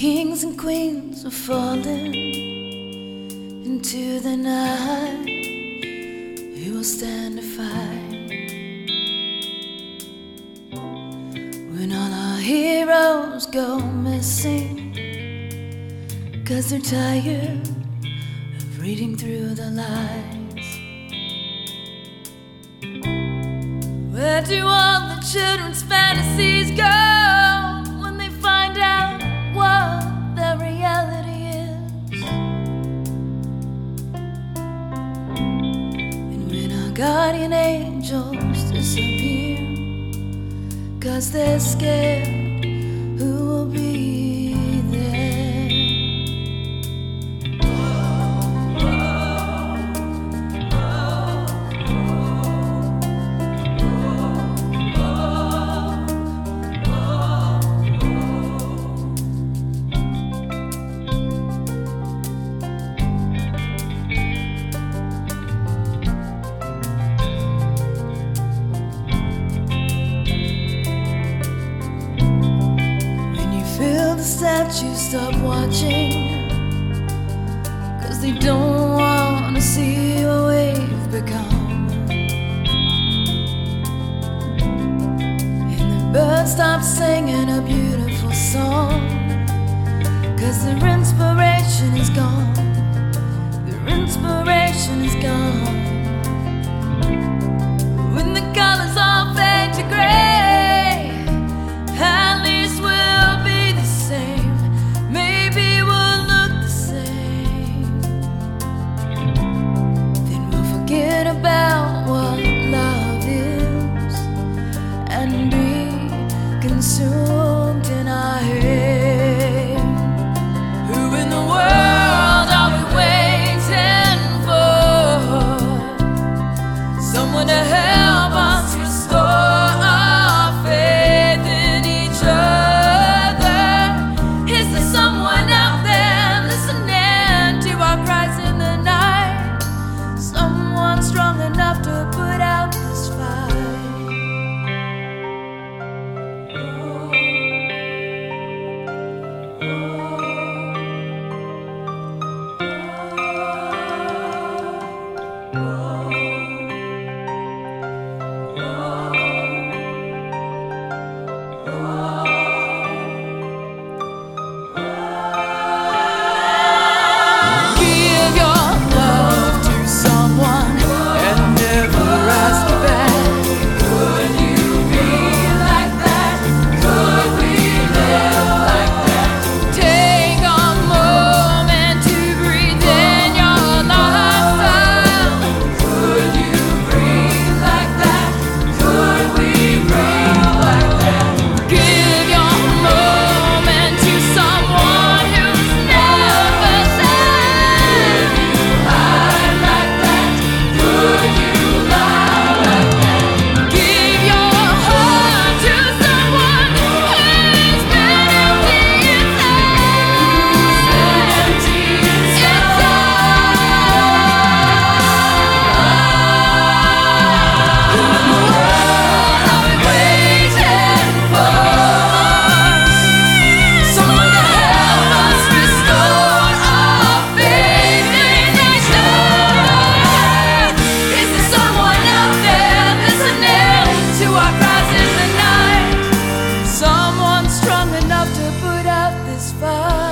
Kings and queens are falling into the night. Who will stand to fight when all our heroes go missing? 'Cause they're tired of reading through the lies. Where do all the children's fantasies go when they find out what their reality is? And when our guardian angels disappear 'cause they're scared, who will be there? Statues stop watching 'cause they don't want to see what we've become. And the birds stop singing a beautiful song 'cause their inspiration is gone. Their inspiration is gone. When the colors all fade to gray, at least we'll be the same. Maybe we'll look the same. Then we'll forget about what love is and be consumed in our head. Who in the world are we waiting for? Someone to help us restore our faith in each other. Is there someone out there listening to our cries in the night? Someone strong enough to put out this fight. Strong enough to put out this fire.